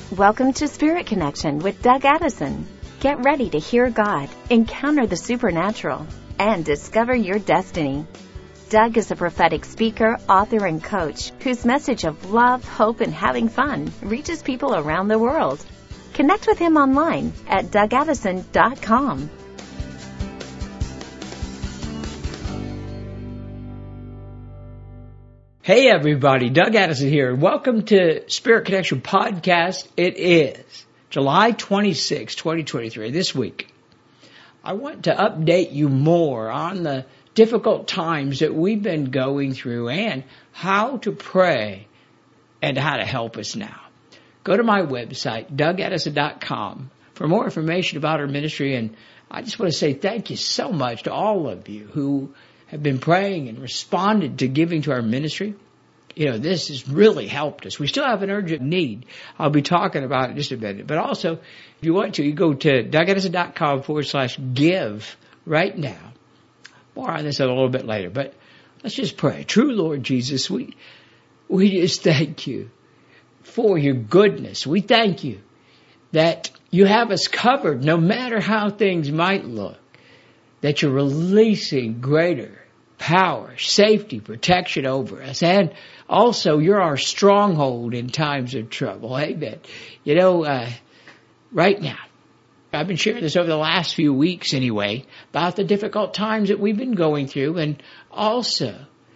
Welcome to Spirit Connection with Doug Addison. Get ready to hear God, encounter the supernatural, and discover your destiny. Doug is a prophetic speaker, author, and coach whose message of love, hope, and having fun reaches people around the world. Connect with him online at DougAddison.com. Hey everybody, Doug Addison here. Welcome to Spirit Connection Podcast. It is July 26, 2023, this week. I want to update you more on the difficult times that we've been going through and how to pray and how to help us now. Go to my website, DougAddison.com, for more information about our ministry. And I just want to say thank you so much to all of you who have been praying and responded to giving to our ministry. You know, this has really helped us. We still have an urgent need. I'll be talking about it in just a minute. But also, if you want to, you go to DougAddison.com/give right now. More on this a little bit later. But let's just pray. True Lord Jesus, we just thank you for your goodness. We thank you that you have us covered no matter how things might look, that you're releasing greater power, safety, protection over us. And also, you're our stronghold in times of trouble. Amen. You know, right now, I've been sharing this over the last few weeks anyway, about the difficult times that we've been going through. And also,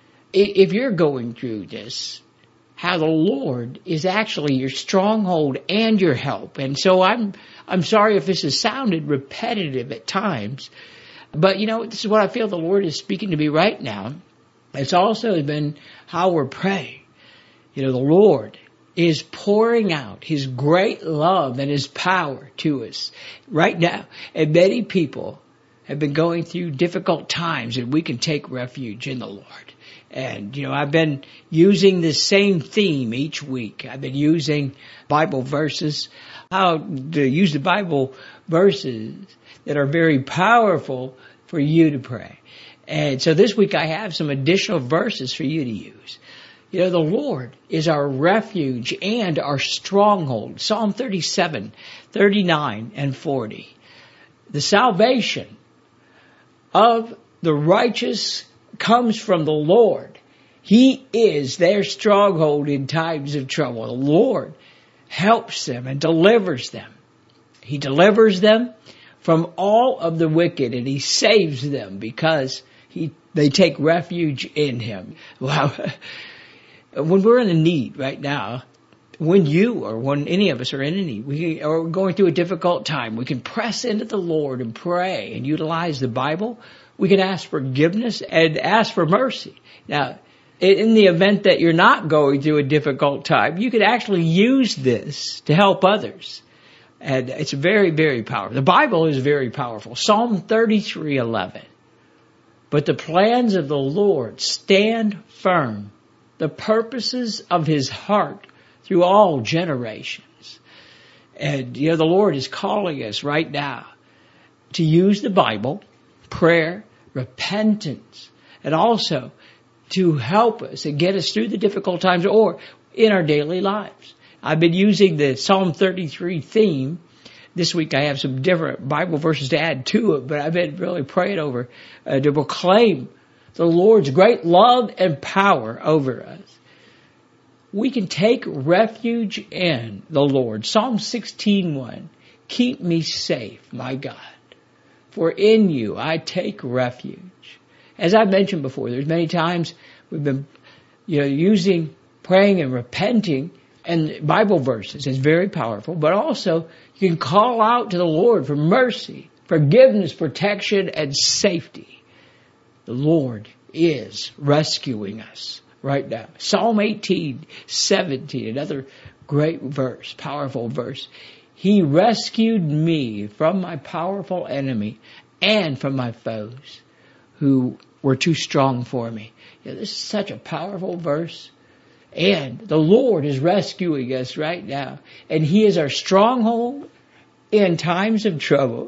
if you're going through this, how the Lord is actually your stronghold and your help. And so I'm sorry if this has sounded repetitive at times, but you know, this is what I feel the Lord is speaking to me right now. It's also been how we're praying. You know, the Lord is pouring out His great love and His power to us right now. And many people have been going through difficult times, and we can take refuge in the Lord. And, you know, I've been using the same theme each week. I've been using Bible verses, how to use the Bible verses that are very powerful for you to pray. And so this week I have some additional verses for you to use. You know, the Lord is our refuge and our stronghold. Psalm 37, 39, and 40. The salvation of the righteous comes from the Lord. He is their stronghold in times of trouble. The Lord helps them and delivers them. He delivers them from all of the wicked, and He saves them because they take refuge in Him. Wow. When we're in a need right now, when you or when any of us are in a need, we are going through a difficult time, we can press into the Lord and pray and utilize the Bible. We can ask forgiveness and ask for mercy. Now, in the event that you're not going through a difficult time, you could actually use this to help others. And it's very, very powerful. The Bible is very powerful. Psalm 33:11. But the plans of the Lord stand firm, the purposes of His heart through all generations. And, you know, the Lord is calling us right now to use the Bible, prayer, repentance, and also to help us and get us through the difficult times or in our daily lives. I've been using the Psalm 33 theme. This week I have some different Bible verses to add to it, but I've been really praying over to proclaim the Lord's great love and power over us. We can take refuge in the Lord. Psalm 16:1. Keep me safe, my God, for in you I take refuge. As I mentioned before, there's many times we've been, using praying and repenting and Bible verses. It's very powerful, but also you can call out to the Lord for mercy, forgiveness, protection, and safety. The Lord is rescuing us right now. Psalm 18:17, another great verse, powerful verse. He rescued me from my powerful enemy and from my foes who were too strong for me. Yeah, this is such a powerful verse. And the Lord is rescuing us right now. And He is our stronghold in times of trouble.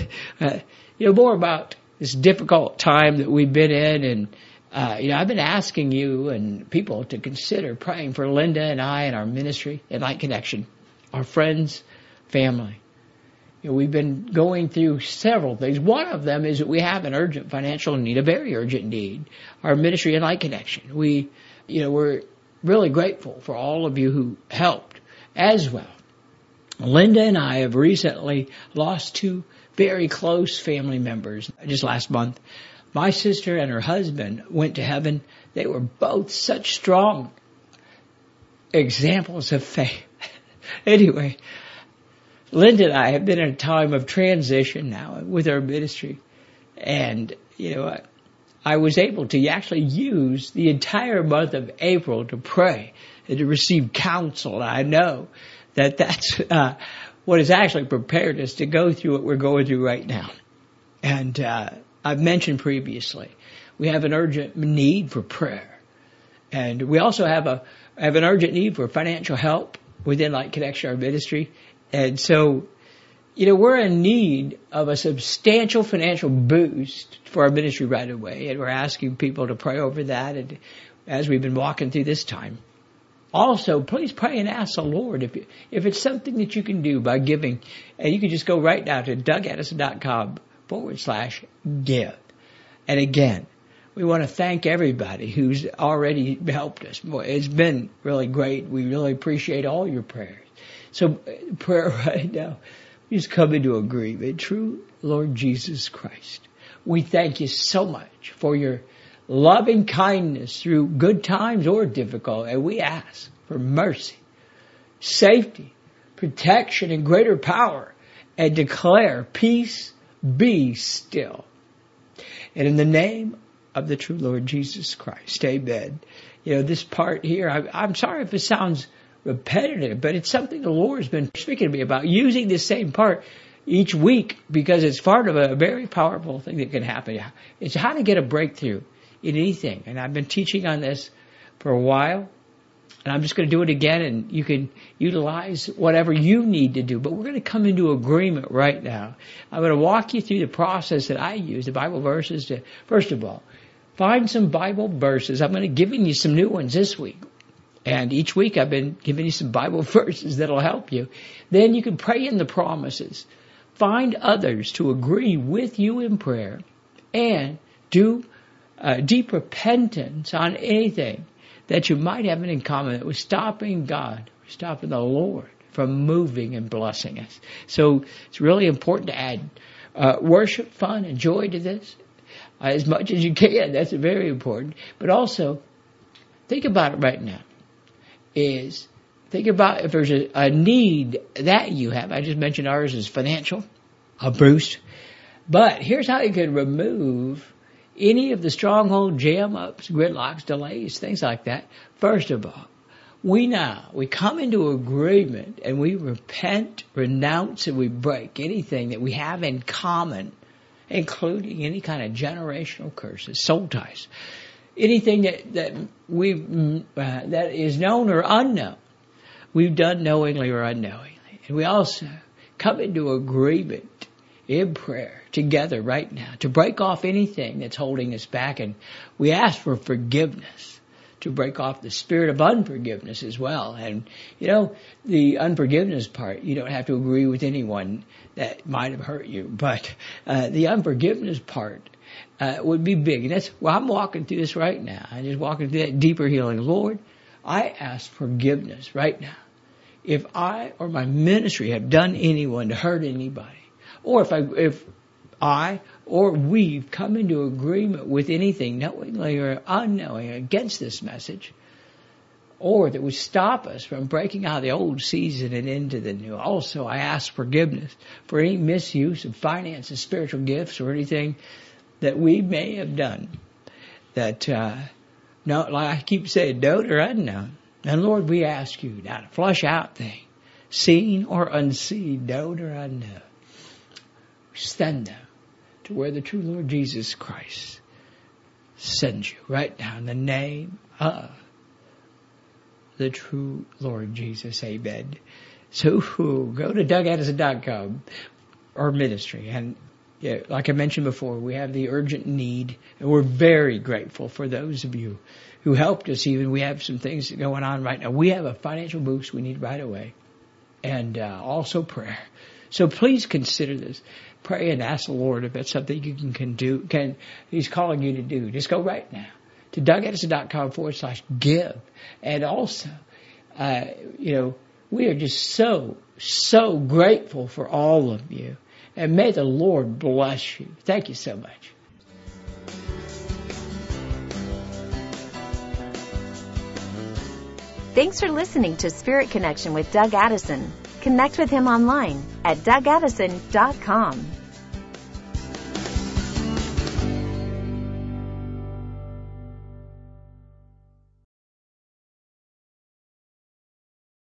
More about this difficult time that we've been in. And, I've been asking you and people to consider praying for Linda and I and our ministry and Light Connection. our friends, family. We've been going through several things. One of them is that we have an urgent financial need, a very urgent need. Our ministry and Light Connection. We're really grateful for all of you who helped as well. Linda and I have recently lost 2 very close family members. Just last month, my sister and her husband went to heaven. They were both such strong examples of faith. Anyway, Linda and I have been in a time of transition now with our ministry. And, I was able to actually use the entire month of April to pray and to receive counsel. And I know that that's what has actually prepared us to go through what we're going through right now. And I've mentioned previously, we have an urgent need for prayer. And we also have an urgent need for financial help within Light Connection, our ministry. And so, we're in need of a substantial financial boost for our ministry right away. And we're asking people to pray over that and as we've been walking through this time. Also, please pray and ask the Lord if it's something that you can do by giving. And you can just go right now to DougAddison.com/give. And again, we want to thank everybody who's already helped us. Boy, it's been really great. We really appreciate all your prayers. So prayer right now, we just come into agreement. True Lord Jesus Christ, we thank you so much for your loving kindness through good times or difficult. And we ask for mercy, safety, protection, and greater power, and declare peace be still. And in the name of the true Lord Jesus Christ, amen. This part here, I'm sorry if it sounds repetitive, but it's something the Lord has been speaking to me about, using this same part each week, because it's part of a very powerful thing that can happen. It's how to get a breakthrough in anything. And I've been teaching on this for a while, and I'm just going to do it again, and you can utilize whatever you need to do. But we're going to come into agreement right now. I'm going to walk you through the process that I use, the Bible verses, to, first of all, find some Bible verses. I'm going to give you some new ones this week. And each week I've been giving you some Bible verses that'll help you. Then you can pray in the promises. Find others to agree with you in prayer, and do deep repentance on anything that you might have in common that was stopping God, stopping the Lord from moving and blessing us. So it's really important to add worship, fun, and joy to this as much as you can. That's very important. But also, think about it right now. Think about if there's a need that you have. I just mentioned ours is financial, a boost. But here's how you can remove any of the stronghold jam-ups, gridlocks, delays, things like that. First of all, we come into agreement and we repent, renounce, and we break anything that we have in common, including any kind of generational curses, soul ties. Anything that is known or unknown, we've done knowingly or unknowingly. And we also come into agreement in prayer together right now to break off anything that's holding us back. And we ask for forgiveness, to break off the spirit of unforgiveness as well. And, the unforgiveness part, you don't have to agree with anyone that might have hurt you. But the unforgiveness part would be big. And that's why I'm walking through this right now. I'm just walking through that deeper healing. Lord, I ask forgiveness right now. If I or my ministry have done anyone to hurt anybody, or if I or we've come into agreement with anything, knowingly or unknowingly, against this message, or that would stop us from breaking out of the old season and into the new. Also, I ask forgiveness for any misuse of finances, spiritual gifts, or anything that we may have done that, like I keep saying, known or unknown. And Lord, we ask you now to flush out things, seen or unseen, known or unknown. Send them to where the true Lord Jesus Christ sends you right now in the name of the true Lord Jesus. Amen. So go to DougAddison.com, our ministry, and like I mentioned before, we have the urgent need, and we're very grateful for those of you who helped us. Even we have some things going on right now. We have a financial boost we need right away. and also prayer. So please consider this. Pray and ask the Lord if it's something you can do. He's calling you to do. Just go right now to DougAddison.com/give. And also, we are just so grateful for all of you. And may the Lord bless you. Thank you so much. Thanks for listening to Spirit Connection with Doug Addison. Connect with him online at DougAddison.com.